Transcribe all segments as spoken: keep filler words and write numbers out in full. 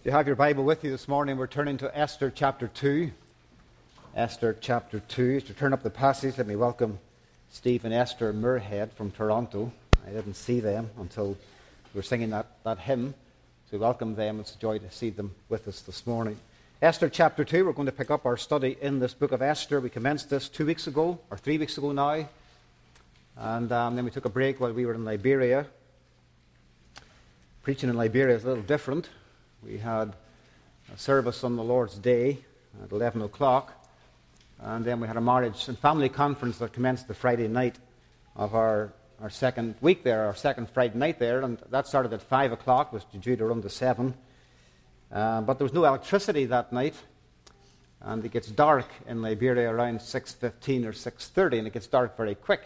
You have your Bible with you this morning. We're turning to Esther chapter two. Esther chapter two. As you turn up the passage, let me welcome Steve and Esther Muirhead from Toronto. I didn't see them until we were singing that, that hymn. So we welcome them. It's a joy to see them with us this morning. Esther chapter two, we're going to pick up our study in this book of Esther. We commenced this two weeks ago, or three weeks ago now. And um, then we took a break while we were in Liberia. Preaching in Liberia is a little different. We had a service on the Lord's Day at eleven o'clock, and then we had a marriage and family conference that commenced the Friday night of our, our second week there, our second Friday night there, and that started at five o'clock, was due to run to seven. Uh, but there was no electricity that night, and it gets dark in Liberia around six fifteen or six thirty, and it gets dark very quick.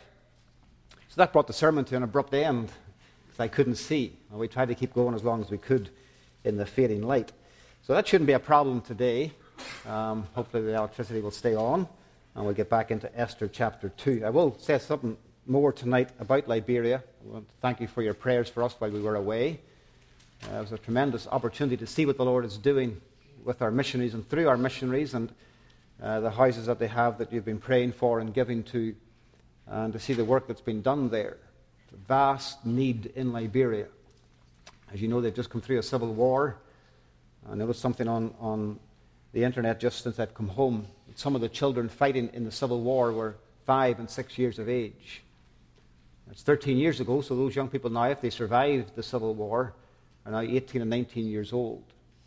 So that brought the sermon to an abrupt end, because I couldn't see. And we tried to keep going as long as we could in the fading light. So that shouldn't be a problem today. Um, hopefully the electricity will stay on, and we'll get back into Esther chapter two. I will say something more tonight about Liberia. I want to thank you for your prayers for us while we were away. Uh, it was a tremendous opportunity to see what the Lord is doing with our missionaries and through our missionaries, and uh, the houses that they have that you've been praying for and giving to, and to see the work that's been done there. It's a vast need in Liberia. As you know, they've just come through a civil war. I noticed something on, on the internet just since I've come home. Some of the children fighting in the civil war were five and six years of age. That's thirteen years ago, so those young people now, if they survived the civil war, are now eighteen and nineteen years old.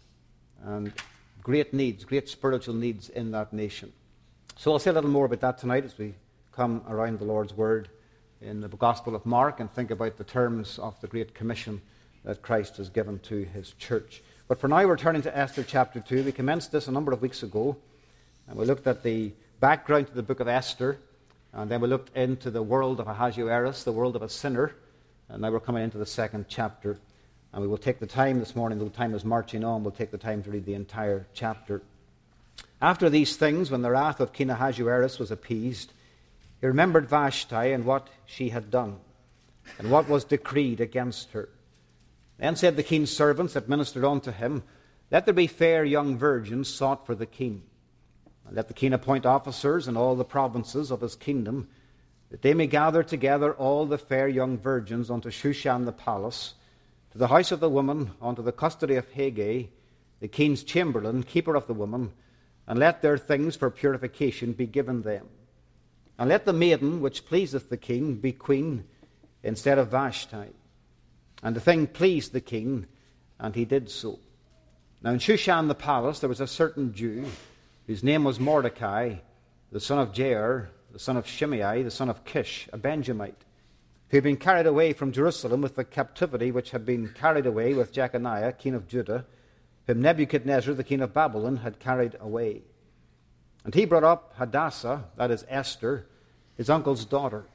And great needs, great spiritual needs in that nation. So I'll say a little more about that tonight as we come around the Lord's Word in the Gospel of Mark and think about the terms of the Great Commission that Christ has given to his church. But for now, we're turning to Esther chapter two. We commenced this a number of weeks ago, and we looked at the background to the book of Esther, and then we looked into the world of Ahasuerus, the world of a sinner, and now we're coming into the second chapter. And we will take the time this morning, though time is marching on, we'll take the time to read the entire chapter. After these things, when the wrath of King Ahasuerus was appeased, he remembered Vashti and what she had done, and what was decreed against her. Then said the king's servants that ministered unto him, Let there be fair young virgins sought for the king. And let the king appoint officers in all the provinces of his kingdom, that they may gather together all the fair young virgins unto Shushan the palace, to the house of the woman, unto the custody of Hegai, the king's chamberlain, keeper of the woman, and let their things for purification be given them. And let the maiden which pleaseth the king be queen instead of Vashti. And the thing pleased the king, and he did so. Now in Shushan the palace there was a certain Jew, whose name was Mordecai, the son of Jair, the son of Shimei, the son of Kish, a Benjamite, who had been carried away from Jerusalem with the captivity which had been carried away with Jeconiah, king of Judah, whom Nebuchadnezzar, the king of Babylon, had carried away. And he brought up Hadassah, that is Esther, his uncle's daughter.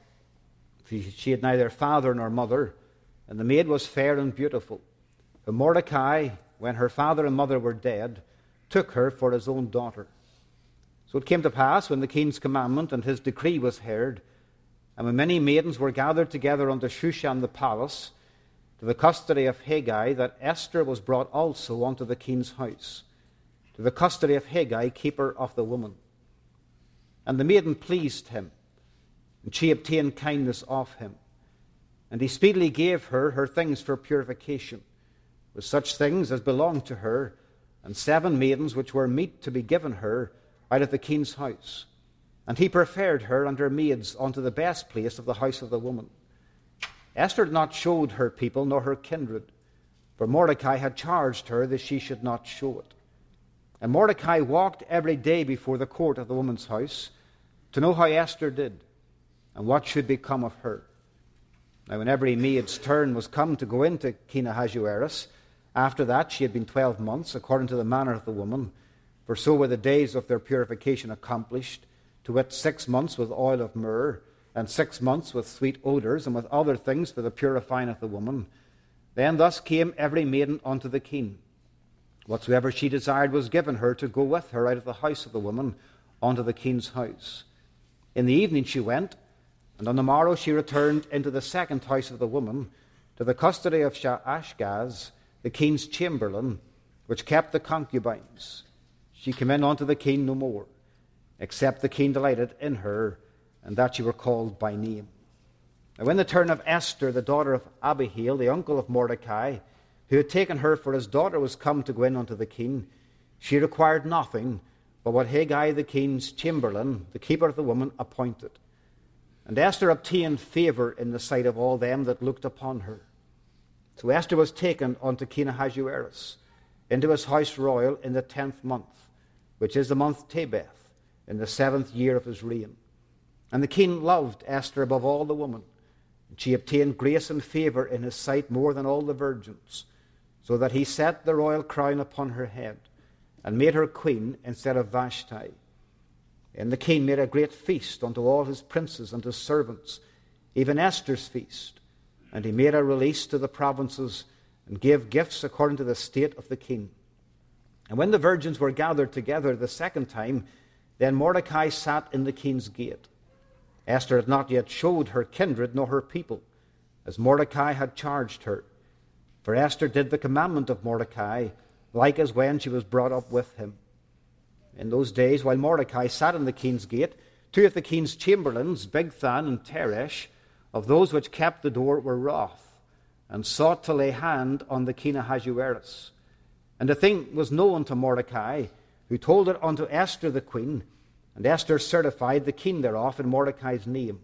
She had neither father nor mother, and the maid was fair and beautiful. But Mordecai, when her father and mother were dead, took her for his own daughter. So it came to pass, when the king's commandment and his decree was heard, and when many maidens were gathered together unto Shushan the palace, to the custody of Hegai, that Esther was brought also unto the king's house, to the custody of Hegai, keeper of the woman. And the maiden pleased him, and she obtained kindness of him. And he speedily gave her her things for purification, with such things as belonged to her, and seven maidens which were meet to be given her out of the king's house. And he preferred her and her maids unto the best place of the house of the woman. Esther had not showed her people nor her kindred, for Mordecai had charged her that she should not show it. And Mordecai walked every day before the court of the woman's house, to know how Esther did, and what should become of her. Now when every maid's turn was come to go into King Ahasuerus, after that she had been twelve months, according to the manner of the woman, for so were the days of their purification accomplished, to wit six months with oil of myrrh, and six months with sweet odours, and with other things for the purifying of the woman. Then thus came every maiden unto the king. Whatsoever she desired was given her to go with her out of the house of the woman unto the king's house. In the evening she went, and on the morrow she returned into the second house of the woman, to the custody of Shaashgaz, the king's chamberlain, which kept the concubines. She came in unto the king no more, except the king delighted in her, and that she were called by name. Now when the turn of Esther, the daughter of Abihail, the uncle of Mordecai, who had taken her for his daughter, was come to go in unto the king, she required nothing but what Hegai the king's chamberlain, the keeper of the woman, appointed. And Esther obtained favour in the sight of all them that looked upon her. So Esther was taken unto King Ahasuerus into his house royal in the tenth month, which is the month Tebeth, in the seventh year of his reign. And the king loved Esther above all the women, and she obtained grace and favour in his sight more than all the virgins, so that he set the royal crown upon her head, and made her queen instead of Vashti. And the king made a great feast unto all his princes and his servants, even Esther's feast. And he made a release to the provinces, and gave gifts according to the state of the king. And when the virgins were gathered together the second time, then Mordecai sat in the king's gate. Esther had not yet showed her kindred nor her people, as Mordecai had charged her. For Esther did the commandment of Mordecai, like as when she was brought up with him. In those days, while Mordecai sat in the king's gate, two of the king's chamberlains, Bigthan and Teresh, of those which kept the door, were wroth, and sought to lay hand on the king Ahasuerus. And the thing was known to Mordecai, who told it unto Esther the queen, and Esther certified the king thereof in Mordecai's name.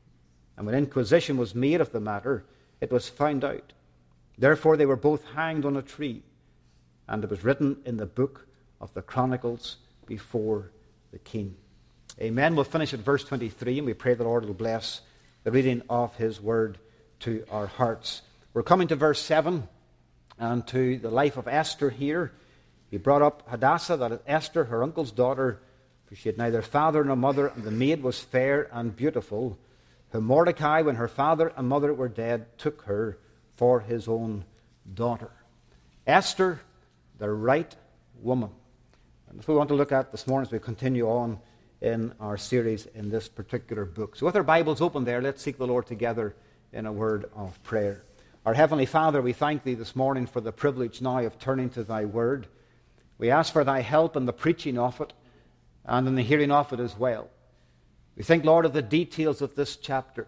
And when inquisition was made of the matter, it was found out. Therefore they were both hanged on a tree, and it was written in the book of the Chronicles before the king. Amen. We'll finish at verse twenty-three, and we pray the Lord will bless the reading of his word to our hearts. We're coming to verse seven, and to the life of Esther here. He brought up Hadassah, that is Esther, her uncle's daughter, for she had neither father nor mother, and the maid was fair and beautiful, whom Mordecai, when her father and mother were dead, took her for his own daughter. Esther, the right woman. And that's what we want to look at this morning as we continue on in our series in this particular book. So with our Bibles open there, let's seek the Lord together in a word of prayer. Our Heavenly Father, we thank Thee this morning for the privilege now of turning to Thy word. We ask for Thy help in the preaching of it and in the hearing of it as well. We think, Lord, of the details of this chapter.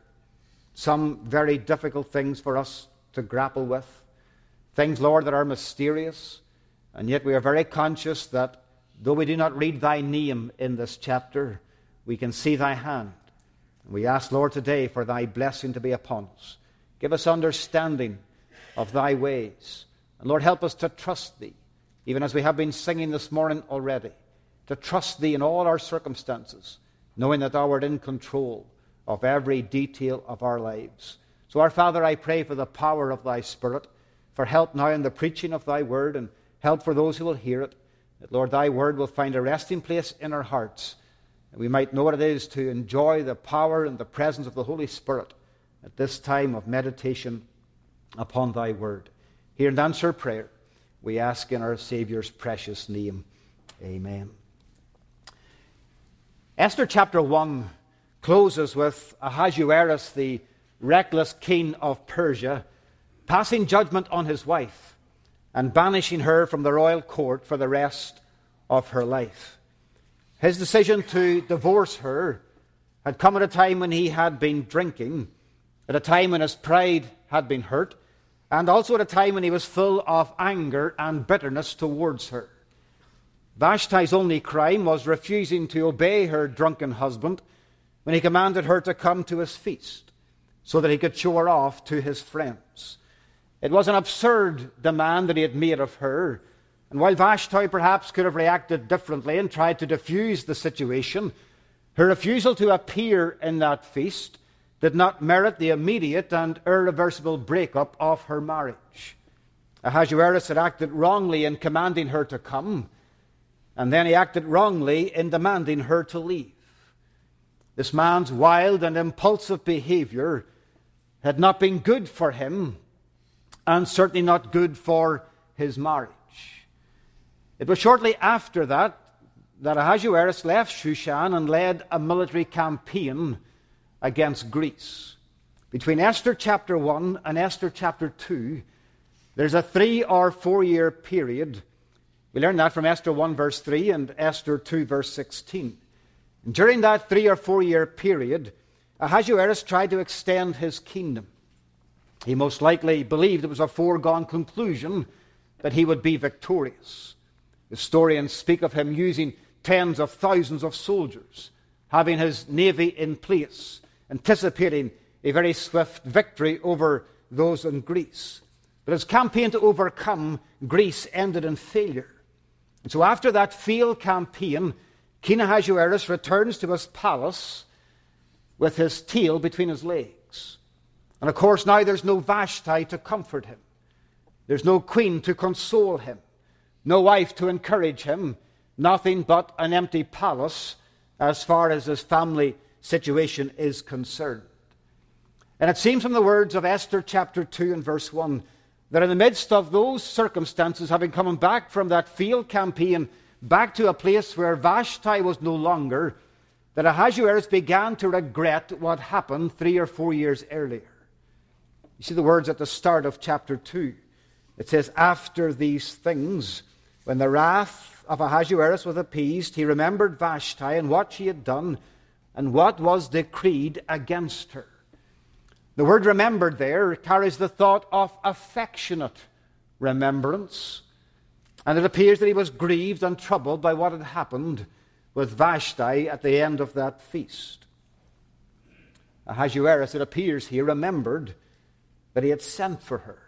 Some very difficult things for us to grapple with. Things, Lord, that are mysterious. And yet we are very conscious that though we do not read Thy name in this chapter, we can see Thy hand. And we ask, Lord, today for Thy blessing to be upon us. Give us understanding of Thy ways. And Lord, help us to trust Thee, even as we have been singing this morning already, to trust Thee in all our circumstances, knowing that Thou art in control of every detail of our lives. So, our Father, I pray for the power of Thy Spirit, for help now in the preaching of Thy word, and help for those who will hear it, that, Lord, Thy word will find a resting place in our hearts, and we might know what it is to enjoy the power and the presence of the Holy Spirit at this time of meditation upon Thy word. Hear and answer prayer, we ask in our Saviour's precious name. Amen. Esther chapter one closes with Ahasuerus, the reckless king of Persia, passing judgment on his wife and banishing her from the royal court for the rest of her life. His decision to divorce her had come at a time when he had been drinking, at a time when his pride had been hurt, and also at a time when he was full of anger and bitterness towards her. Vashti's only crime was refusing to obey her drunken husband when he commanded her to come to his feast so that he could show her off to his friends. It was an absurd demand that he had made of her, and while Vashti perhaps could have reacted differently and tried to diffuse the situation, her refusal to appear in that feast did not merit the immediate and irreversible breakup of her marriage. Ahasuerus had acted wrongly in commanding her to come, and then he acted wrongly in demanding her to leave. This man's wild and impulsive behavior had not been good for him, and certainly not good for his marriage. It was shortly after that that Ahasuerus left Shushan and led a military campaign against Greece. Between Esther chapter one and Esther chapter two, there's a three or four year period We learn that from Esther one, verse three, and Esther two, verse sixteen. And during that three or four year period, Ahasuerus tried to extend his kingdom. He most likely believed it was a foregone conclusion that he would be victorious. Historians speak of him using tens of thousands of soldiers, having his navy in place, anticipating a very swift victory over those in Greece. But his campaign to overcome Greece ended in failure. And so after that failed campaign, King Ahasuerus returns to his palace with his tail between his legs. And of course now there's no Vashti to comfort him. There's no queen to console him. No wife to encourage him. Nothing but an empty palace as far as his family situation is concerned. And it seems from the words of Esther chapter two and verse one that in the midst of those circumstances, having come back from that failed campaign, back to a place where Vashti was no longer, that Ahasuerus began to regret what happened three or four years earlier. You see the words at the start of chapter two. It says, after these things, when the wrath of Ahasuerus was appeased, he remembered Vashti and what she had done and what was decreed against her. The word remembered there carries the thought of affectionate remembrance. And it appears that he was grieved and troubled by what had happened with Vashti at the end of that feast. Ahasuerus, it appears here, remembered that he had sent for her.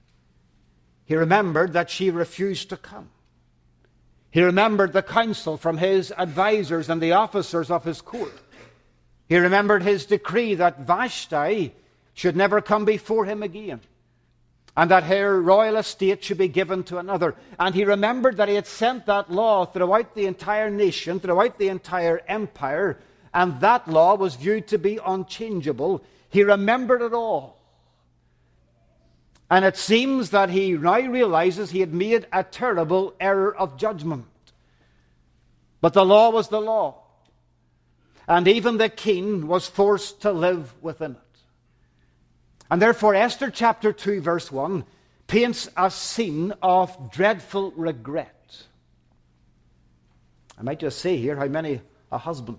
He remembered that she refused to come. He remembered the counsel from his advisors and the officers of his court. He remembered his decree that Vashti should never come before him again, and that her royal estate should be given to another. And he remembered that he had sent that law throughout the entire nation, throughout the entire empire, and that law was viewed to be unchangeable. He remembered it all. And it seems that he now realizes he had made a terrible error of judgment. But the law was the law. And even the king was forced to live within it. And therefore, Esther chapter two, verse one, paints a scene of dreadful regret. I might just say here how many a husband,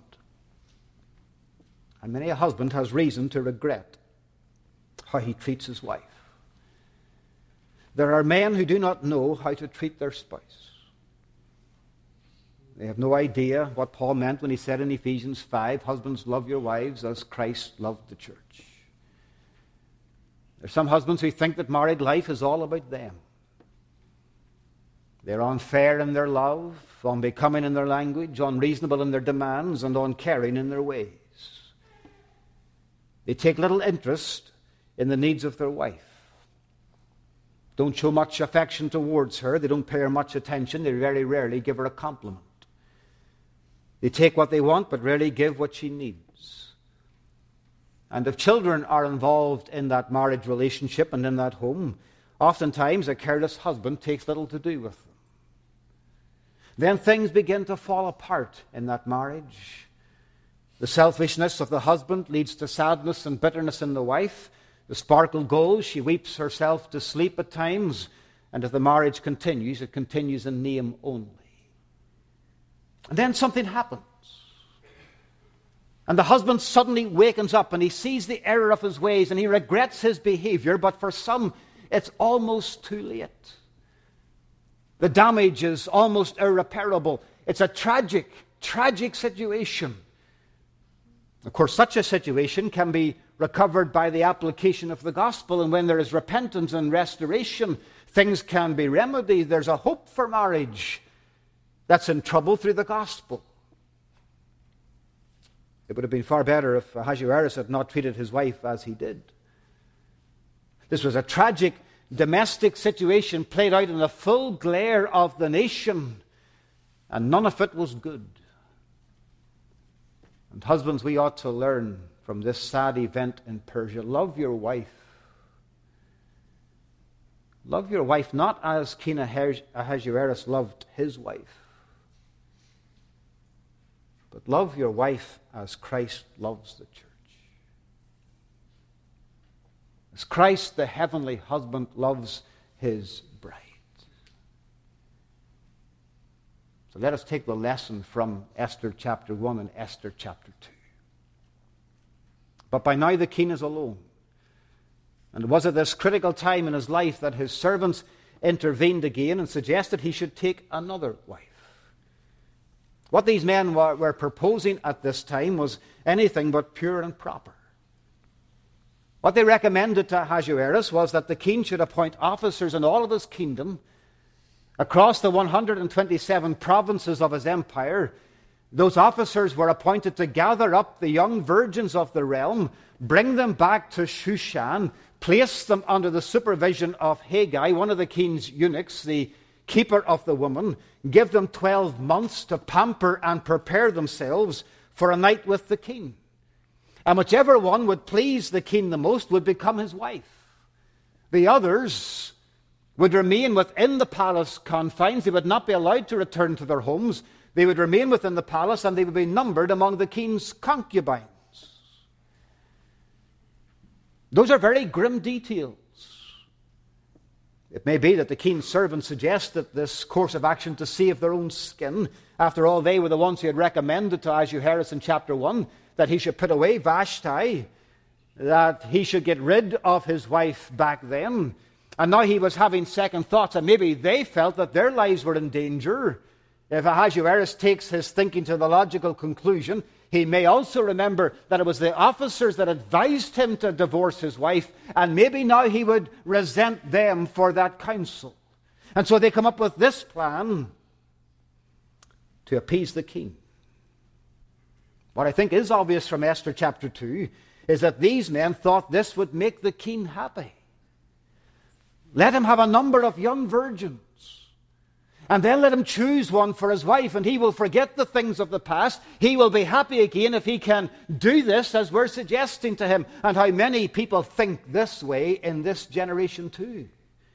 how many a husband has reason to regret how he treats his wife. There are men who do not know how to treat their spouse. They have no idea what Paul meant when he said in Ephesians five, husbands, love your wives as Christ loved the church. There are some husbands who think that married life is all about them. They're unfair in their love, unbecoming in their language, unreasonable in their demands, and uncaring in their ways. They take little interest in the needs of their wife. Don't show much affection towards her. They don't pay her much attention. They very rarely give her a compliment. They take what they want, but rarely give what she needs. And if children are involved in that marriage relationship and in that home, oftentimes a careless husband takes little to do with them. Then things begin to fall apart in that marriage. The selfishness of the husband leads to sadness and bitterness in the wife. The sparkle goes, she weeps herself to sleep at times, and if the marriage continues, it continues in name only. And then something happens. And the husband suddenly wakens up and he sees the error of his ways and he regrets his behavior, but for some, it's almost too late. The damage is almost irreparable. It's a tragic, tragic situation. Of course, such a situation can be recovered by the application of the gospel, and when there is repentance and restoration, things can be remedied. There's a hope for marriage that's in trouble through the gospel. It would have been far better if Ahasuerus had not treated his wife as he did. This was a tragic domestic situation played out in the full glare of the nation, and none of it was good. And husbands, we ought to learn from this sad event in Persia. Love your wife. Love your wife not as King Ahasuerus loved his wife, but love your wife as Christ loves the church. As Christ, the heavenly husband, loves his bride. So let us take the lesson from Esther chapter one and Esther chapter two. But by now the king is alone. And it was at this critical time in his life that his servants intervened again and suggested he should take another wife. What these men were, were proposing at this time was anything but pure and proper. What they recommended to Ahasuerus was that the king should appoint officers in all of his kingdom across the one hundred twenty-seven provinces of his empire. Those officers were appointed to gather up the young virgins of the realm, bring them back to Shushan, place them under the supervision of Haggai, one of the king's eunuchs, the keeper of the woman, give them twelve months to pamper and prepare themselves for a night with the king. And whichever one would please the king the most would become his wife. The others would remain within the palace confines. They would not be allowed to return to their homes. They would remain within the palace, and they would be numbered among the king's concubines. Those are very grim details. It may be that the king's servants suggested this course of action to save their own skin. After all, they were the ones who had recommended to Ahasuerus in chapter one that he should put away Vashti, that he should get rid of his wife back then. And now he was having second thoughts, and maybe they felt that their lives were in danger. If Ahasuerus takes his thinking to the logical conclusion, he may also remember that it was the officers that advised him to divorce his wife, and maybe now he would resent them for that counsel. And so they come up with this plan to appease the king. What I think is obvious from Esther chapter two is that these men thought this would make the king happy. Let him have a number of young virgins, and then let him choose one for his wife, and he will forget the things of the past. He will be happy again if he can do this as we're suggesting to him. And how many people think this way in this generation too.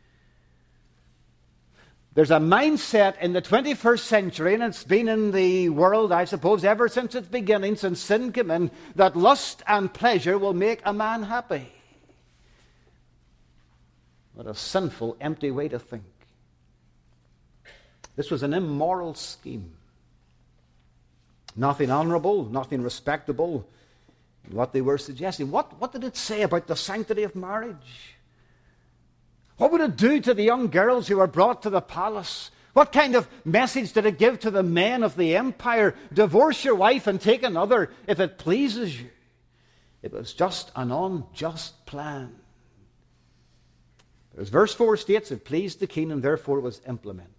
There's a mindset in the twenty-first century, and it's been in the world, I suppose, ever since its beginning, since sin came in, that lust and pleasure will make a man happy. What a sinful, empty way to think. This was an immoral scheme. Nothing honorable, nothing respectable in what they were suggesting. What, what did it say about the sanctity of marriage? What would it do to the young girls who were brought to the palace? What kind of message did it give to the men of the empire? Divorce your wife and take another if it pleases you. It was just an unjust plan. As verse four states, it pleased the king, and therefore it was implemented.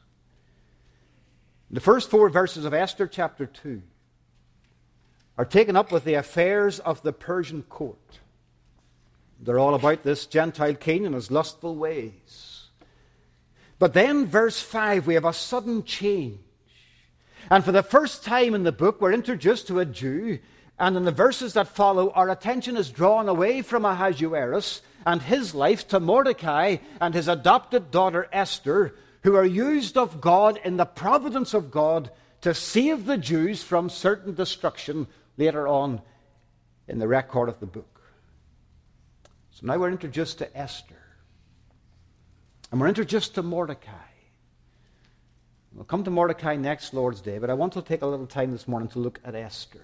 The first four verses of Esther chapter two are taken up with the affairs of the Persian court. They're all about this Gentile king and his lustful ways. But then, verse five, we have a sudden change. And for the first time in the book, we're introduced to a Jew. And in the verses that follow, our attention is drawn away from Ahasuerus and his life to Mordecai and his adopted daughter Esther, who are used of God in the providence of God to save the Jews from certain destruction later on in the record of the book. So now we're introduced to Esther. And we're introduced to Mordecai. We'll come to Mordecai next Lord's Day, but I want to take a little time this morning to look at Esther,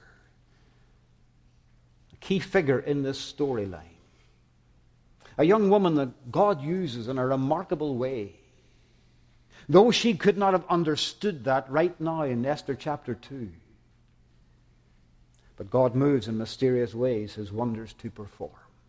a key figure in this storyline. A young woman that God uses in a remarkable way. Though she could not have understood that right now in Esther chapter two. But God moves in mysterious ways his wonders to perform.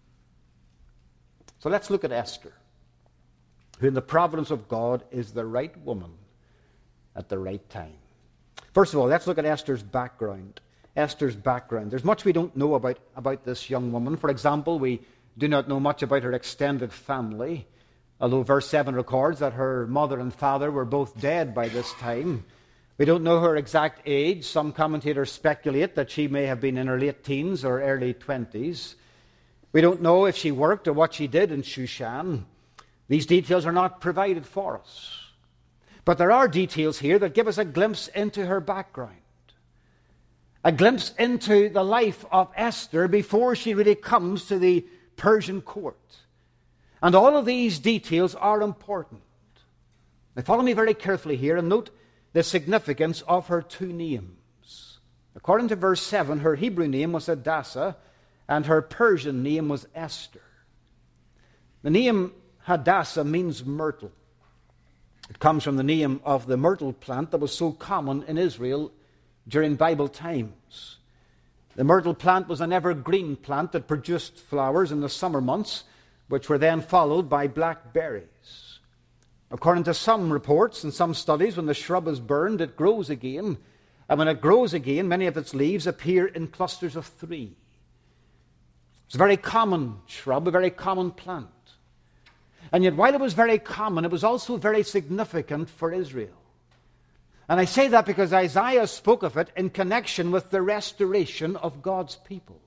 So let's look at Esther, who in the providence of God is the right woman at the right time. First of all, let's look at Esther's background. Esther's background. There's much we don't know about, about this young woman. For example, we do not know much about her extended family, although verse seven records that her mother and father were both dead by this time. We don't know her exact age. Some commentators speculate that she may have been in her late teens or early twenties. We don't know if she worked or what she did in Shushan. These details are not provided for us. But there are details here that give us a glimpse into her background. A glimpse into the life of Esther before she really comes to the Persian court. And all of these details are important. Now follow me very carefully here and note the significance of her two names. According to verse seven, her Hebrew name was Hadassah, and her Persian name was Esther. The name Hadassah means myrtle. It comes from the name of the myrtle plant that was so common in Israel during Bible times. The myrtle plant was an evergreen plant that produced flowers in the summer months, which were then followed by blackberries. According to some reports and some studies, when the shrub is burned, it grows again. And when it grows again, many of its leaves appear in clusters of three. It's a very common shrub, a very common plant. And yet, while it was very common, it was also very significant for Israel. And I say that because Isaiah spoke of it in connection with the restoration of God's people.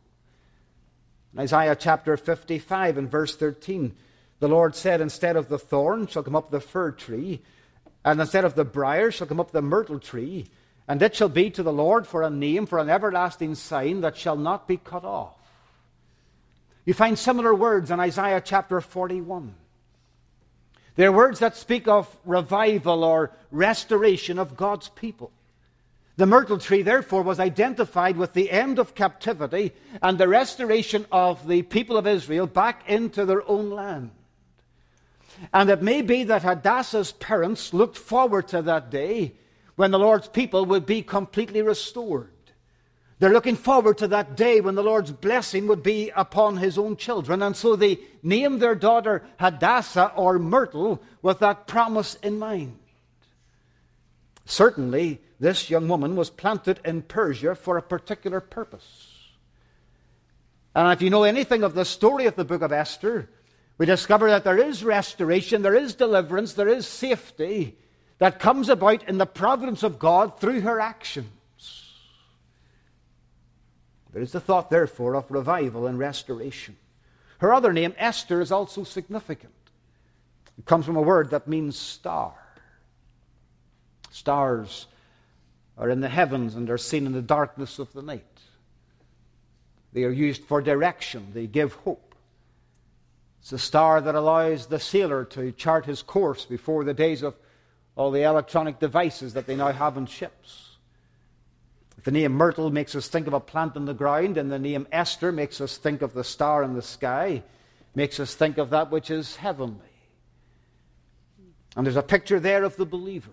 In Isaiah chapter fifty-five and verse thirteen, the Lord said, instead of the thorn shall come up the fir tree, and instead of the briar shall come up the myrtle tree, and it shall be to the Lord for a name, for an everlasting sign that shall not be cut off. You find similar words in Isaiah chapter forty-one. They're words that speak of revival or restoration of God's people. The myrtle tree, therefore, was identified with the end of captivity and the restoration of the people of Israel back into their own land. And it may be that Hadassah's parents looked forward to that day when the Lord's people would be completely restored. They're looking forward to that day when the Lord's blessing would be upon his own children. And so they named their daughter Hadassah, or myrtle, with that promise in mind. Certainly, this young woman was planted in Persia for a particular purpose. And if you know anything of the story of the book of Esther, we discover that there is restoration, there is deliverance, there is safety that comes about in the providence of God through her actions. There is the thought, therefore, of revival and restoration. Her other name, Esther, is also significant. It comes from a word that means star. Stars are in the heavens and are seen in the darkness of the night. They are used for direction. They give hope. It's the star that allows the sailor to chart his course before the days of all the electronic devices that they now have in ships. The name myrtle makes us think of a plant in the ground, and the name Esther makes us think of the star in the sky, makes us think of that which is heavenly. And there's a picture there of the believer.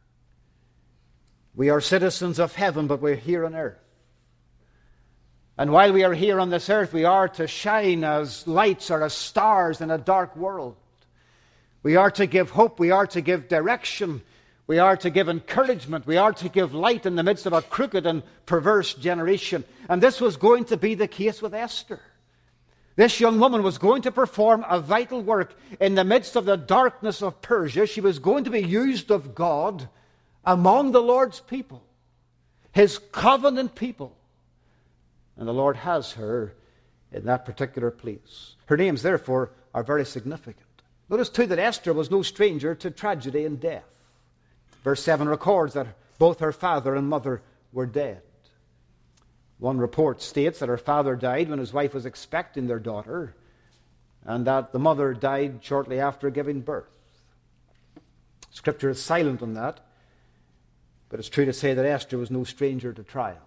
We are citizens of heaven, but we're here on earth. And while we are here on this earth, we are to shine as lights or as stars in a dark world. We are to give hope. We are to give direction. We are to give encouragement. We are to give light in the midst of a crooked and perverse generation. And this was going to be the case with Esther. This young woman was going to perform a vital work in the midst of the darkness of Persia. She was going to be used of God among the Lord's people, his covenant people. And the Lord has her in that particular place. Her names, therefore, are very significant. Notice, too, that Esther was no stranger to tragedy and death. Verse seven records that both her father and mother were dead. One report states that her father died when his wife was expecting their daughter, and that the mother died shortly after giving birth. Scripture is silent on that, but it's true to say that Esther was no stranger to trials.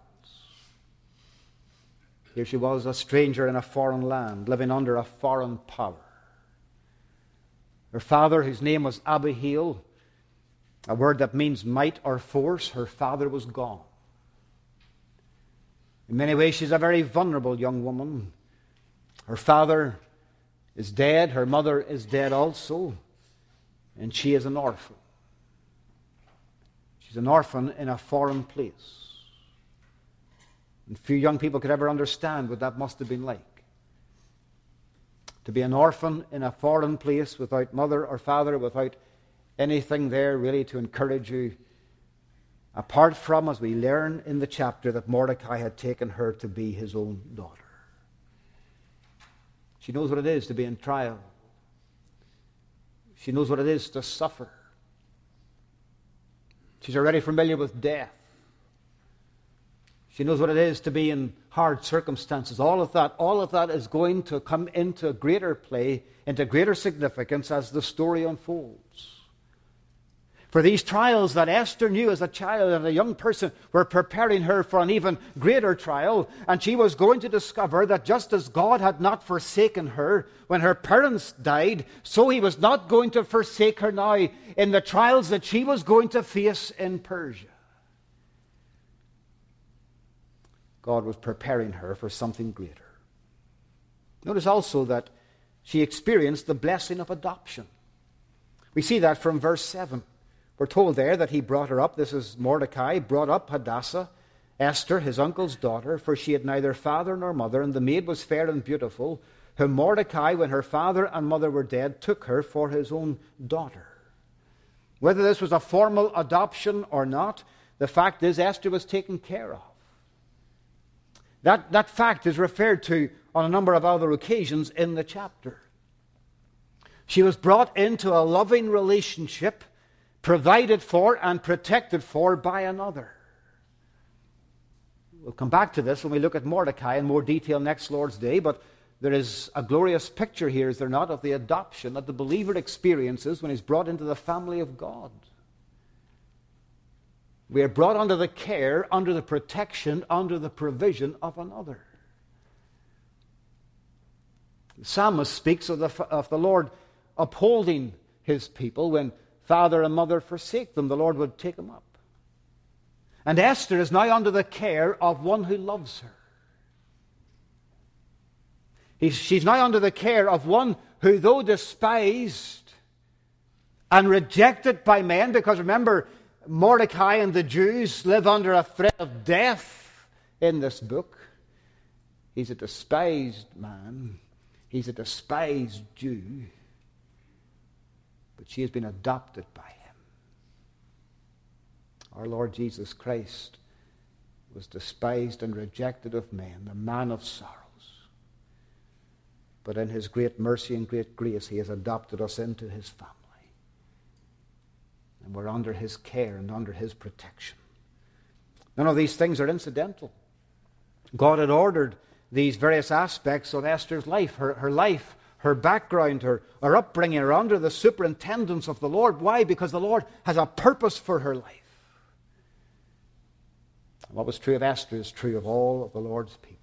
Here she was, a stranger in a foreign land, living under a foreign power. Her father, whose name was Abihail, a word that means might or force, her father was gone. In many ways, she's a very vulnerable young woman. Her father is dead, her mother is dead also, and she is an orphan. She's an orphan in a foreign place. And few young people could ever understand what that must have been like. To be an orphan in a foreign place without mother or father, without anything there really to encourage you, apart from, as we learn in the chapter, that Mordecai had taken her to be his own daughter. She knows what it is to be in trial. She knows what it is to suffer. She's already familiar with death. She knows what it is to be in hard circumstances. All of that, all of that is going to come into greater play, into greater significance as the story unfolds. For these trials that Esther knew as a child and a young person were preparing her for an even greater trial. And she was going to discover that just as God had not forsaken her when her parents died, so he was not going to forsake her now in the trials that she was going to face in Persia. God was preparing her for something greater. Notice also that she experienced the blessing of adoption. We see that from verse seven. We're told there that he brought her up. This is Mordecai, brought up Hadassah, Esther, his uncle's daughter, for she had neither father nor mother, and the maid was fair and beautiful, whom Mordecai, when her father and mother were dead, took her for his own daughter. Whether this was a formal adoption or not, the fact is Esther was taken care of. That, that fact is referred to on a number of other occasions in the chapter. She was brought into a loving relationship, provided for and protected for by another. We'll come back to this when we look at Mordecai in more detail next Lord's Day, but there is a glorious picture here, is there not, of the adoption that the believer experiences when he's brought into the family of God. We are brought under the care, under the protection, under the provision of another. The psalmist speaks of the, of the Lord upholding his people. When father and mother forsake them, the Lord would take them up. And Esther is now under the care of one who loves her. He's, she's now under the care of one who, though despised and rejected by men, because remember, Mordecai and the Jews live under a threat of death in this book. He's a despised man. He's a despised Jew. But she has been adopted by him. Our Lord Jesus Christ was despised and rejected of men, the man of sorrows. But in his great mercy and great grace, he has adopted us into his family. And we're under his care and under his protection. None of these things are incidental. God had ordered these various aspects of Esther's life, her, her life, her background, her, her upbringing, are under the superintendence of the Lord. Why? Because the Lord has a purpose for her life. And what was true of Esther is true of all of the Lord's people.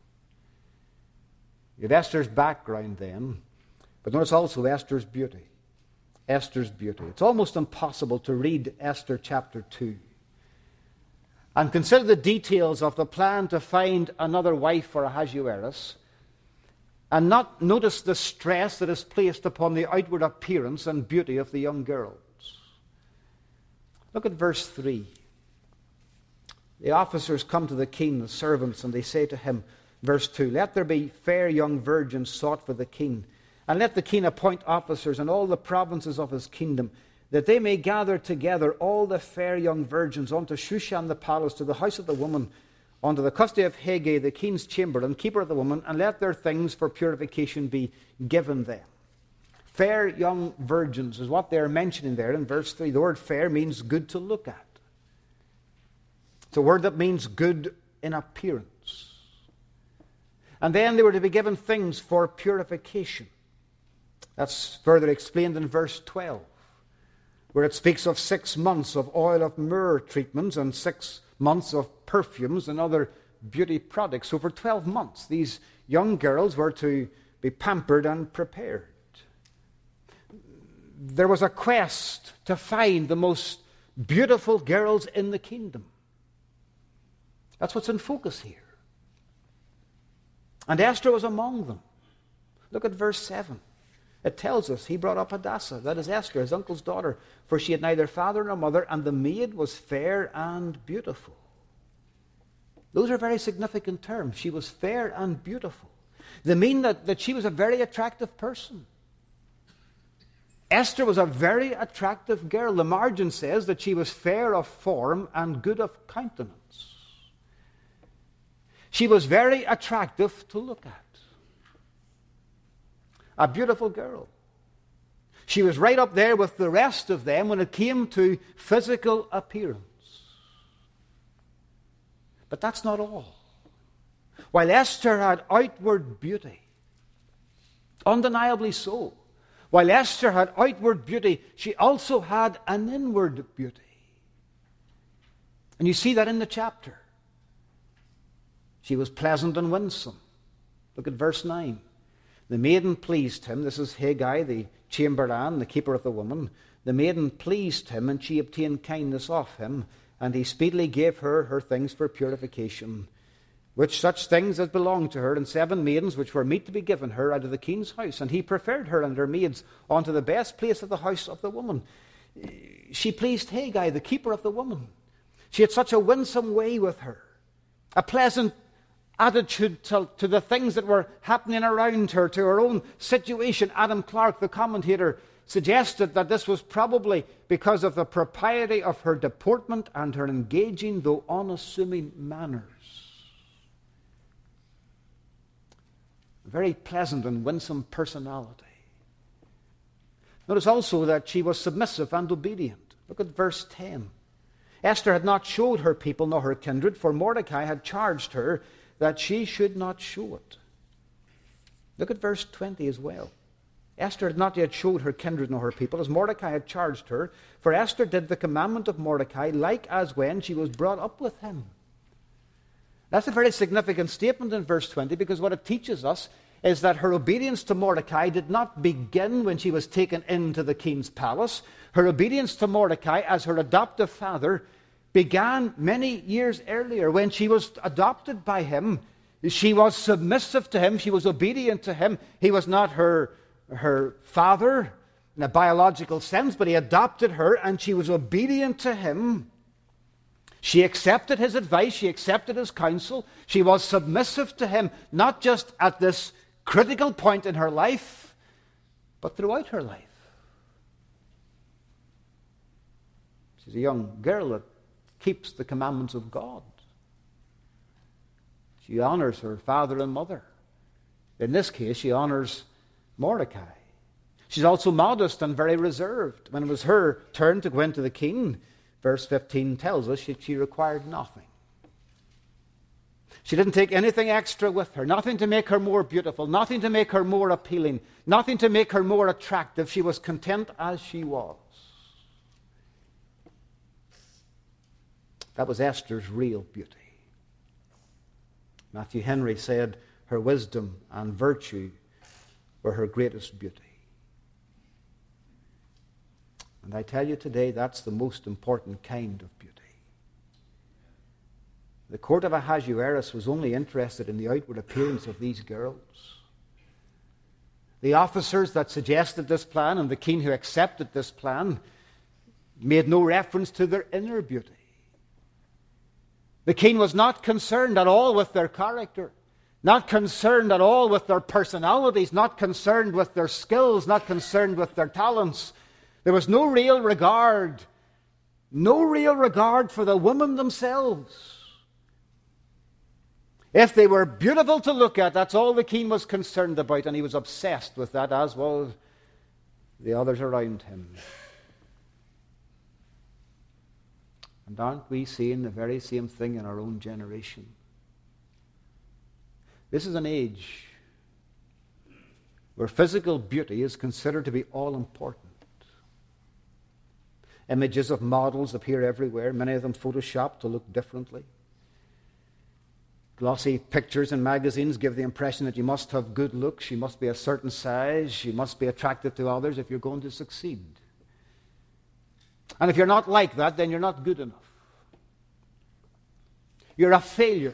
You have Esther's background then, but notice also Esther's beauty. Esther's beauty. It's almost impossible to read Esther chapter two and consider the details of the plan to find another wife for Ahasuerus and not notice the stress that is placed upon the outward appearance and beauty of the young girls. Look at verse three. The officers come to the king, the servants, and they say to him, verse two, "Let there be fair young virgins sought for the king, and let the king appoint officers in all the provinces of his kingdom, that they may gather together all the fair young virgins unto Shushan the palace, to the house of the woman, unto the custody of Haggai, the king's chamberlain, keeper of the woman, and let their things for purification be given them." Fair young virgins is what they're mentioning there in verse three. The word fair means good to look at. It's a word that means good in appearance. And then they were to be given things for purification. That's further explained in verse twelve, where it speaks of six months of oil of myrrh treatments and six months of perfumes and other beauty products. So for twelve months, these young girls were to be pampered and prepared. There was a quest to find the most beautiful girls in the kingdom. That's what's in focus here. And Esther was among them. Look at verse seven. It tells us he brought up Hadassah, that is Esther, his uncle's daughter, for she had neither father nor mother, and the maid was fair and beautiful. Those are very significant terms. She was fair and beautiful. They mean that, that she was a very attractive person. Esther was a very attractive girl. The margin says that she was fair of form and good of countenance. She was very attractive to look at. A beautiful girl. She was right up there with the rest of them when it came to physical appearance. But that's not all. While Esther had outward beauty, undeniably so, While Esther had outward beauty, she also had an inward beauty. And you see that in the chapter. She was pleasant and winsome. Look at verse nine. The maiden pleased him. This is Haggai, the chamberlain, the keeper of the woman. The maiden pleased him, and she obtained kindness of him. And he speedily gave her her things for purification, which such things as belonged to her, and seven maidens which were meet to be given her out of the king's house. And he preferred her and her maids unto the best place of the house of the woman. She pleased Haggai, the keeper of the woman. She had such a winsome way with her, a pleasant attitude to, to the things that were happening around her, to her own situation. Adam Clarke, the commentator, suggested that this was probably because of the propriety of her deportment and her engaging, though unassuming, manners. A very pleasant and winsome personality. Notice also that she was submissive and obedient. Look at verse ten. Esther had not showed her people nor her kindred, for Mordecai had charged her that she should not show it. Look at verse twenty as well. Esther had not yet showed her kindred nor her people, as Mordecai had charged her, for Esther did the commandment of Mordecai, like as when she was brought up with him. That's a very significant statement in verse twenty, because what it teaches us is that her obedience to Mordecai did not begin when she was taken into the king's palace. Her obedience to Mordecai as her adoptive father began many years earlier. When she was adopted by him, she was submissive to him, she was obedient to him. He was not her, her father in a biological sense, but he adopted her and she was obedient to him. She accepted his advice, she accepted his counsel, she was submissive to him, not just at this critical point in her life, but throughout her life. She's a young girl that keeps the commandments of God. She honors her father and mother. In this case, she honors Mordecai. She's also modest and very reserved. When it was her turn to go into the king, verse fifteen tells us that she required nothing. She didn't take anything extra with her, nothing to make her more beautiful, nothing to make her more appealing, nothing to make her more attractive. She was content as she was. That was Esther's real beauty. Matthew Henry said her wisdom and virtue were her greatest beauty. And I tell you today, that's the most important kind of beauty. The court of Ahasuerus was only interested in the outward appearance of these girls. The officers that suggested this plan and the king who accepted this plan made no reference to their inner beauty. The king was not concerned at all with their character, not concerned at all with their personalities, not concerned with their skills, not concerned with their talents. There was no real regard, no real regard for the women themselves. If they were beautiful to look at, that's all the king was concerned about, and he was obsessed with that, as was the others around him. And aren't we seeing the very same thing in our own generation? This is an age where physical beauty is considered to be all-important. Images of models appear everywhere, many of them photoshopped to look differently. Glossy pictures in magazines give the impression that you must have good looks, you must be a certain size, you must be attractive to others if you're going to succeed. And if you're not like that, then you're not good enough. You're a failure.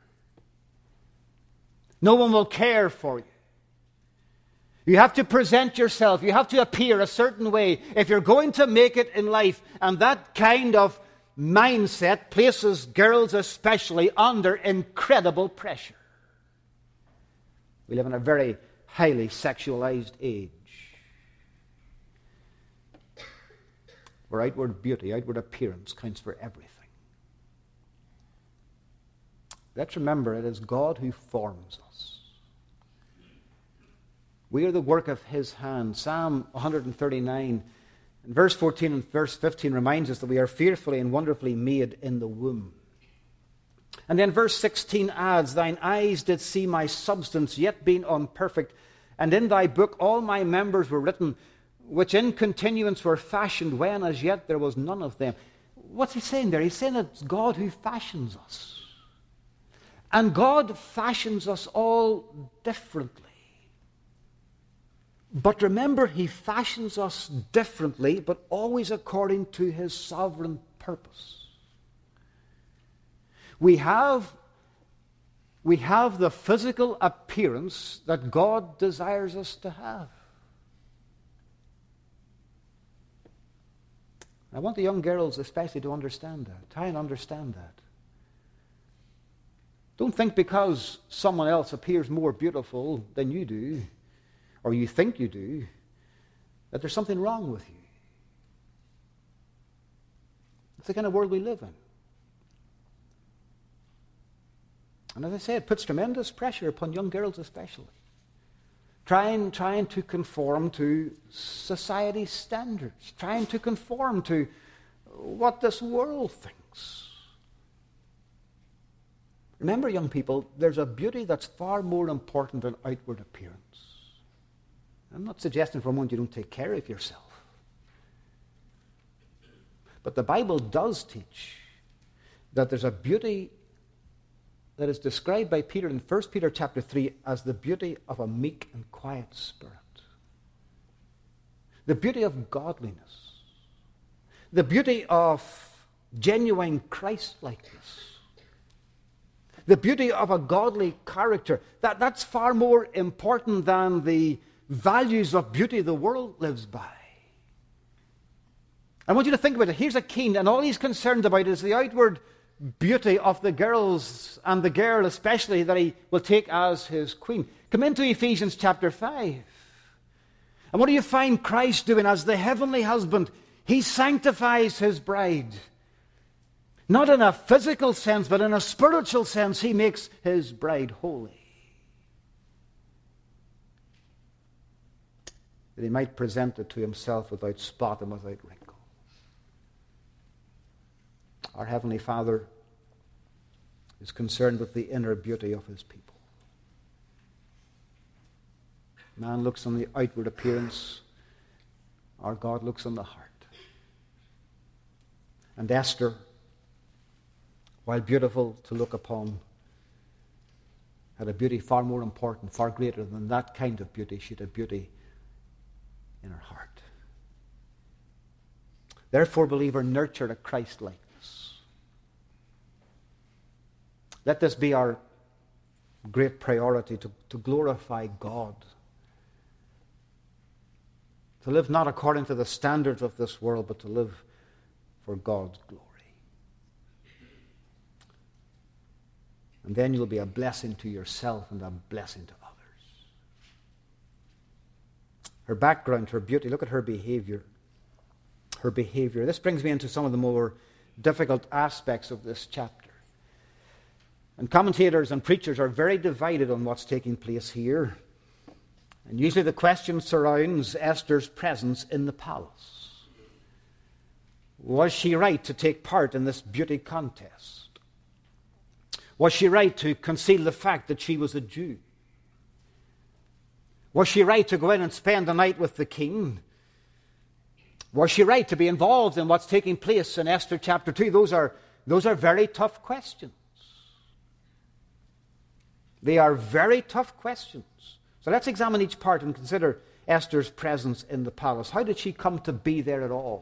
No one will care for you. You have to present yourself. You have to appear a certain way if you're going to make it in life. And that kind of mindset places girls especially under incredible pressure. We live in a very highly sexualized age, where outward beauty, outward appearance counts for everything. Let's remember it is God who forms us. We are the work of His hand. Psalm one thirty-nine, and verse fourteen and verse fifteen reminds us that we are fearfully and wonderfully made in the womb. And then verse sixteen adds, Thine eyes did see my substance, yet being unperfect, and in thy book all my members were written, which in continuance were fashioned when as yet there was none of them. What's he saying there? He's saying it's God who fashions us. And God fashions us all differently. But remember, he fashions us differently, but always according to his sovereign purpose. We have, we have the physical appearance that God desires us to have. I want the young girls especially to understand that. Try and understand that. Don't think because someone else appears more beautiful than you do, or you think you do, that there's something wrong with you. It's the kind of world we live in. And as I say, it puts tremendous pressure upon young girls especially. Trying, trying to conform to society's standards, trying to conform to what this world thinks. Remember, young people, there's a beauty that's far more important than outward appearance. I'm not suggesting for a moment you don't take care of yourself. But the Bible does teach that there's a beauty that is described by Peter in First Peter chapter three as the beauty of a meek and quiet spirit. The beauty of godliness. The beauty of genuine Christ-likeness. The beauty of a godly character. That, that's far more important than the values of beauty the world lives by. I want you to think about it. Here's a king, and all he's concerned about is the outward beauty of the girls, and the girl especially that he will take as his queen. Come into Ephesians chapter five. And what do you find Christ doing as the heavenly husband? He sanctifies his bride. Not in a physical sense, but in a spiritual sense, he makes his bride holy. That he might present it to himself without spot and without wrinkle. Our Heavenly Father is concerned with the inner beauty of his people. Man looks on the outward appearance. Our God looks on the heart. And Esther, while beautiful to look upon, had a beauty far more important, far greater than that kind of beauty. She had a beauty in her heart. Therefore, believer, nurture a Christ-likeness. Let this be our great priority, to, to glorify God. To live not according to the standards of this world, but to live for God's glory. And then you'll be a blessing to yourself and a blessing to others. Her background, her beauty, look at her behavior. Her behavior. This brings me into some of the more difficult aspects of this chapter. And commentators and preachers are very divided on what's taking place here. And usually the question surrounds Esther's presence in the palace. Was she right to take part in this beauty contest? Was she right to conceal the fact that she was a Jew? Was she right to go in and spend the night with the king? Was she right to be involved in what's taking place in Esther chapter two? Those are, those are very tough questions. They are very tough questions. So let's examine each part and consider Esther's presence in the palace. How did she come to be there at all?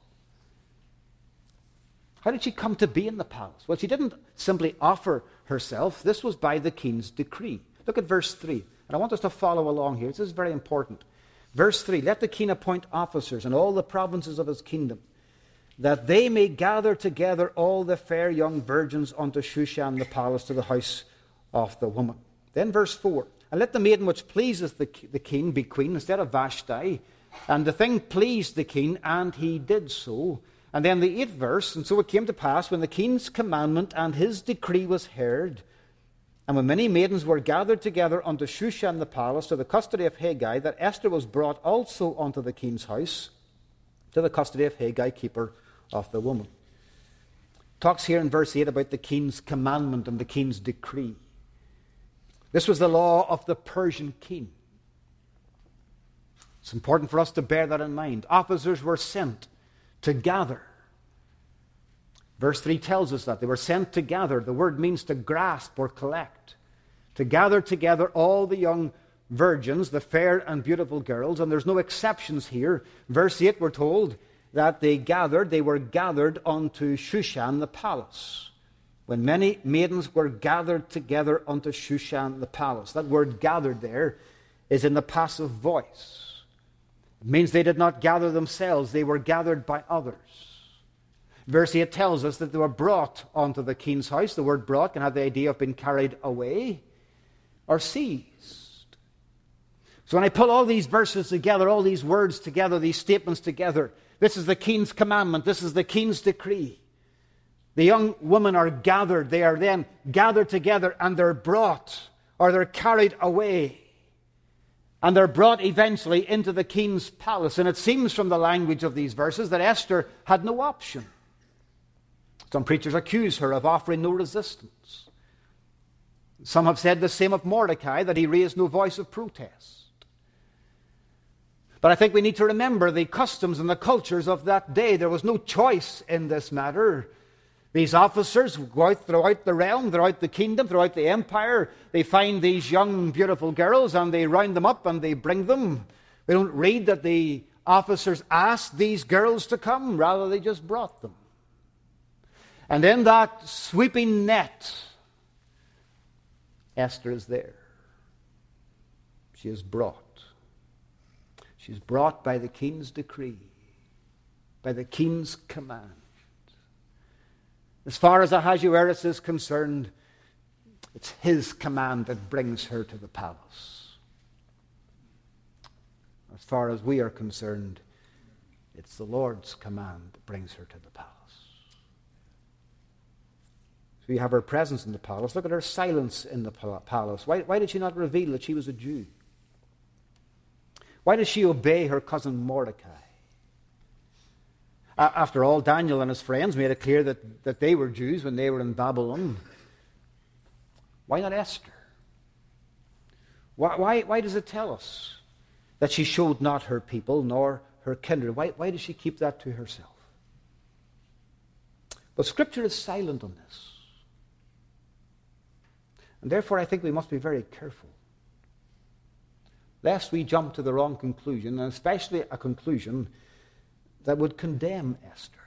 How did she come to be in the palace? Well, she didn't simply offer herself. This was by the king's decree. Look at verse three. And I want us to follow along here. This is very important. Verse three, let the king appoint officers in all the provinces of his kingdom, that they may gather together all the fair young virgins unto Shushan the palace, to the house of the woman. Then verse four, and let the maiden which pleaseth the, the king be queen instead of Vashti. And the thing pleased the king, and he did so. And then the eighth verse, and so it came to pass, when the king's commandment and his decree was heard, and when many maidens were gathered together unto Shushan the palace, to the custody of Hegai, that Esther was brought also unto the king's house, to the custody of Hegai, keeper of the woman. Talks here in verse eight about the king's commandment and the king's decree. This was the law of the Persian king. It's important for us to bear that in mind. Officers were sent to gather. Verse three tells us that. They were sent to gather. The word means to grasp or collect. To gather together all the young virgins, the fair and beautiful girls, and there's no exceptions here. Verse eight, we're told that they gathered, they were gathered unto Shushan the palace. When many maidens were gathered together unto Shushan the palace. That word gathered there is in the passive voice. It means they did not gather themselves, they were gathered by others. Verse eight tells us that they were brought unto the king's house. The word brought can have the idea of being carried away or seized. So when I pull all these verses together, all these words together, these statements together, this is the king's commandment, this is the king's decree. The young women are gathered, they are then gathered together and they're brought or they're carried away. And they're brought eventually into the king's palace. And it seems from the language of these verses that Esther had no option. Some preachers accuse her of offering no resistance. Some have said the same of Mordecai, that he raised no voice of protest. But I think we need to remember the customs and the cultures of that day. There was no choice in this matter. These officers go out throughout the realm, throughout the kingdom, throughout the empire. They find these young, beautiful girls and they round them up and they bring them. We don't read that the officers asked these girls to come. Rather, they just brought them. And in that sweeping net, Esther is there. She is brought. She's brought by the king's decree, by the king's command. As far as Ahasuerus is concerned, it's his command that brings her to the palace. As far as we are concerned, it's the Lord's command that brings her to the palace. So you have her presence in the palace. Look at her silence in the palace. Why, why did she not reveal that she was a Jew? Why did she obey her cousin Mordecai? After all, Daniel and his friends made it clear that, that they were Jews when they were in Babylon. Why not Esther? Why, why, why does it tell us that she showed not her people nor her kindred? Why, why does she keep that to herself? But Scripture is silent on this. And therefore I think we must be very careful, lest we jump to the wrong conclusion, and especially a conclusion that would condemn Esther.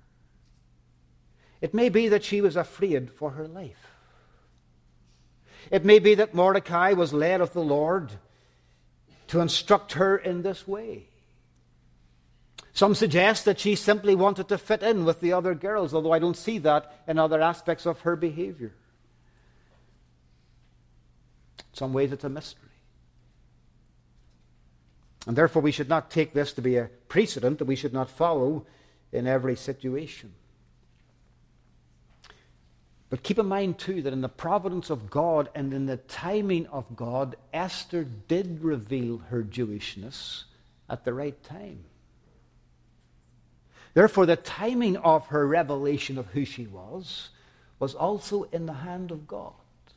It may be that she was afraid for her life. It may be that Mordecai was led of the Lord to instruct her in this way. Some suggest that she simply wanted to fit in with the other girls, although I don't see that in other aspects of her behavior. In some ways it's a mystery. And therefore we should not take this to be a precedent that we should not follow in every situation. But keep in mind too that in the providence of God and in the timing of God, Esther did reveal her Jewishness at the right time. Therefore the timing of her revelation of who she was was also in the hand of God.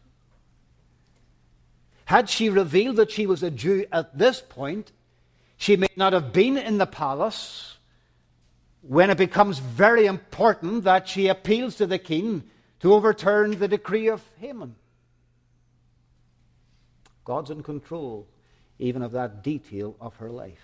Had she revealed that she was a Jew at this point, she may not have been in the palace when it becomes very important that she appeals to the king to overturn the decree of Haman. God's in control even of that detail of her life.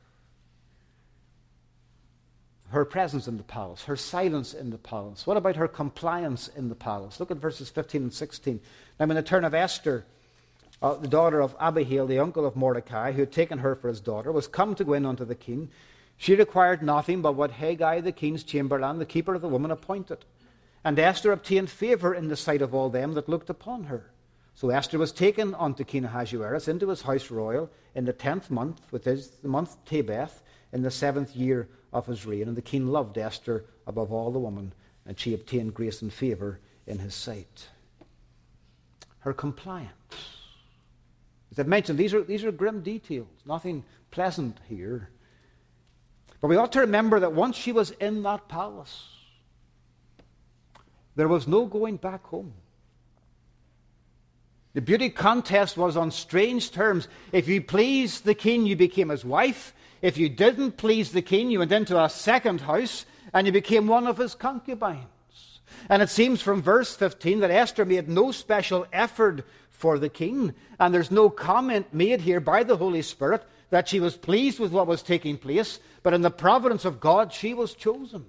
Her presence in the palace, her silence in the palace. What about her compliance in the palace? Look at verses fifteen and sixteen. Now, in the turn of Esther, Uh, the daughter of Abihail, the uncle of Mordecai, who had taken her for his daughter, was come to go in unto the king. She required nothing but what Haggai, the king's chamberlain, the keeper of the woman, appointed. And Esther obtained favor in the sight of all them that looked upon her. So Esther was taken unto King Ahasuerus into his house royal in the tenth month, which is the month Tebeth, in the seventh year of his reign. And the king loved Esther above all the women, and she obtained grace and favor in his sight. Her compliance. As I've mentioned, these are, these are grim details, nothing pleasant here. But we ought to remember that once she was in that palace, there was no going back home. The beauty contest was on strange terms. If you pleased the king, you became his wife. If you didn't please the king, you went into a second house and you became one of his concubines. And it seems from verse fifteen that Esther made no special effort for the king. And there's no comment made here by the Holy Spirit that she was pleased with what was taking place. But in the providence of God, she was chosen.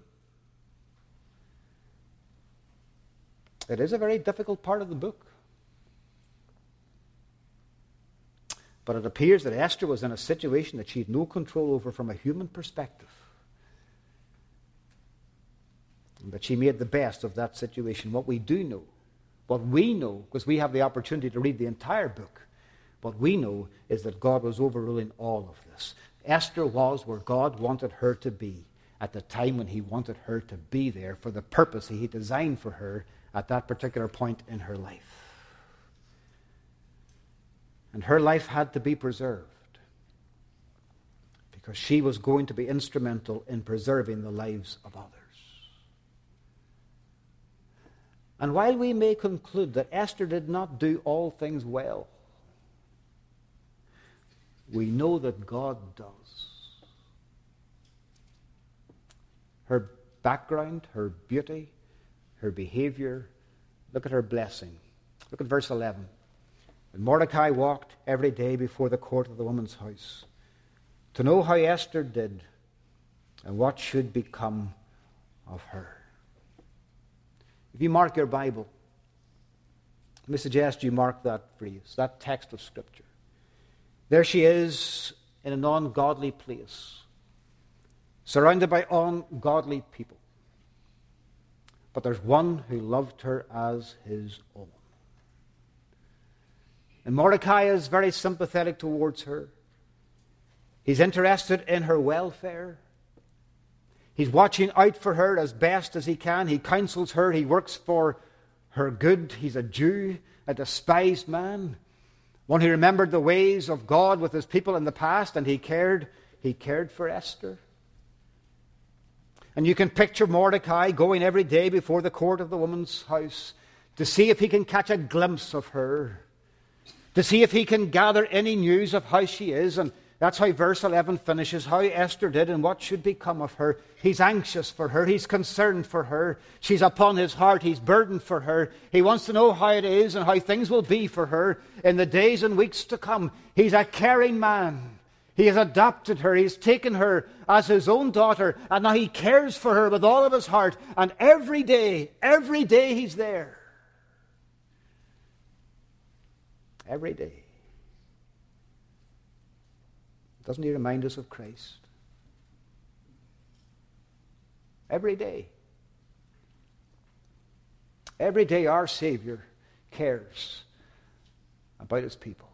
It is a very difficult part of the book. But it appears that Esther was in a situation that she had no control over from a human perspective. And that she made the best of that situation. What we do know, what we know, because we have the opportunity to read the entire book, what we know is that God was overruling all of this. Esther was where God wanted her to be at the time when he wanted her to be there for the purpose he designed for her at that particular point in her life. And her life had to be preserved because she was going to be instrumental in preserving the lives of others. And while we may conclude that Esther did not do all things well, we know that God does. Her background, her beauty, her behavior, look at her blessing. Look at verse eleven. And Mordecai walked every day before the court of the woman's house to know how Esther did and what should become of her. If you mark your Bible, let me suggest you mark that phrase, that text of Scripture. There she is in an ungodly place, surrounded by ungodly people. But there's one who loved her as his own. And Mordecai is very sympathetic towards her. He's interested in her welfare. He's watching out for her as best as he can. He counsels her. He works for her good. He's a Jew, a despised man, one who remembered the ways of God with his people in the past, and he cared, he cared for Esther. And you can picture Mordecai going every day before the court of the woman's house to see if he can catch a glimpse of her, to see if he can gather any news of how she is. And that's how verse eleven finishes, how Esther did and what should become of her. He's anxious for her. He's concerned for her. She's upon his heart. He's burdened for her. He wants to know how it is and how things will be for her in the days and weeks to come. He's a caring man. He has adopted her. He's taken her as his own daughter. And now he cares for her with all of his heart. And every day, every day he's there. Every day. Doesn't he remind us of Christ? Every day. Every day our Savior cares about his people.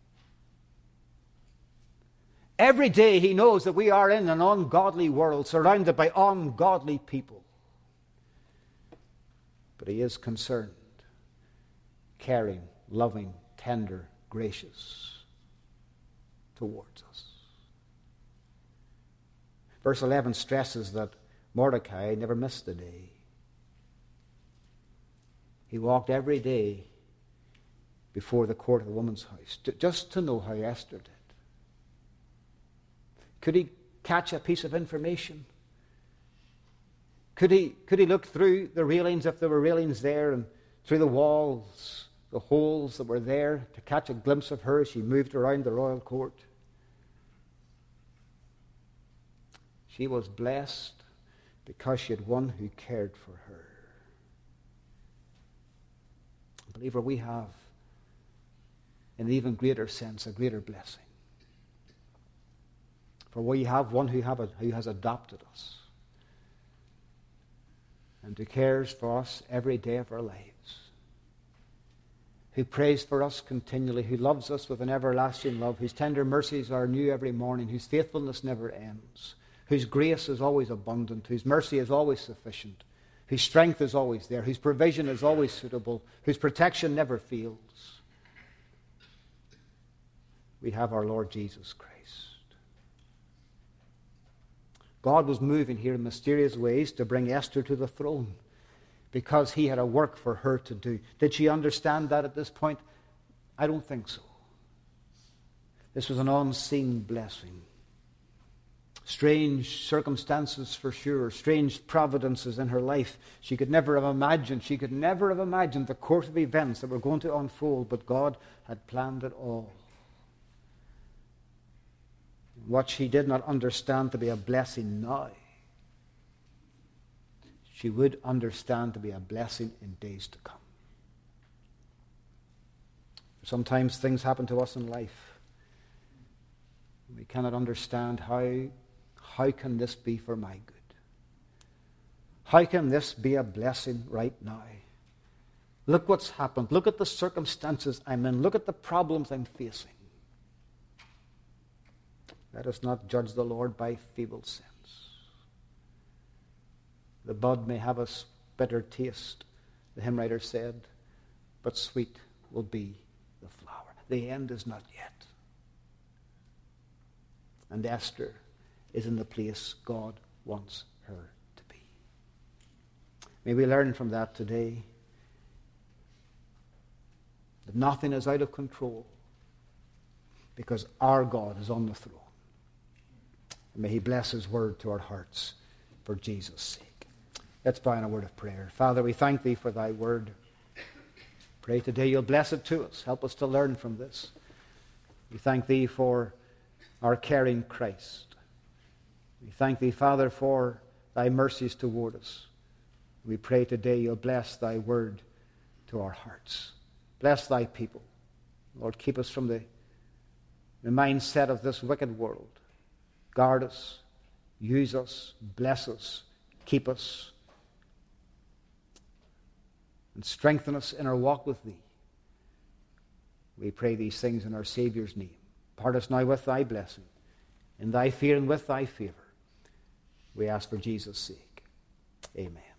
Every day he knows that we are in an ungodly world, surrounded by ungodly people. But he is concerned, caring, loving, tender, gracious towards us. Verse eleven stresses that Mordecai never missed a day. He walked every day before the court of the woman's house, to, just to know how Esther did. Could he catch a piece of information? Could he, could he look through the railings, if there were railings there, and through the walls, the holes that were there, to catch a glimpse of her as she moved around the royal court? She was blessed because she had one who cared for her. Believer, we have, in an even greater sense, a greater blessing. For we have one who, have a, who has adopted us and who cares for us every day of our lives, who prays for us continually, who loves us with an everlasting love, whose tender mercies are new every morning, whose faithfulness never ends, whose grace is always abundant, whose mercy is always sufficient, whose strength is always there, whose provision is always suitable, whose protection never fails. We have our Lord Jesus Christ. God was moving here in mysterious ways to bring Esther to the throne because he had a work for her to do. Did she understand that at this point? I don't think so. This was an unseen blessing. Strange circumstances for sure, strange providences in her life. She could never have imagined, she could never have imagined the course of events that were going to unfold, but God had planned it all. What she did not understand to be a blessing now, she would understand to be a blessing in days to come. Sometimes things happen to us in life. We cannot understand how, how can this be for my good? How can this be a blessing right now? Look what's happened. Look at the circumstances I'm in. Look at the problems I'm facing. Let us not judge the Lord by feeble sense. The bud may have a bitter taste, the hymn writer said, but sweet will be the flower. The end is not yet. And Esther is in the place God wants her to be. May we learn from that today that nothing is out of control because our God is on the throne. And may he bless his word to our hearts for Jesus' sake. Let's bow in a word of prayer. Father, we thank thee for thy word. Pray today you'll bless it to us. Help us to learn from this. We thank thee for our caring Christ. We thank thee, Father, for thy mercies toward us. We pray today you'll bless thy word to our hearts. Bless thy people. Lord, keep us from the, the mindset of this wicked world. Guard us, use us, bless us, keep us, and strengthen us in our walk with thee. We pray these things in our Saviour's name. Part us now with thy blessing, in thy fear and with thy favor. We ask for Jesus' sake. Amen.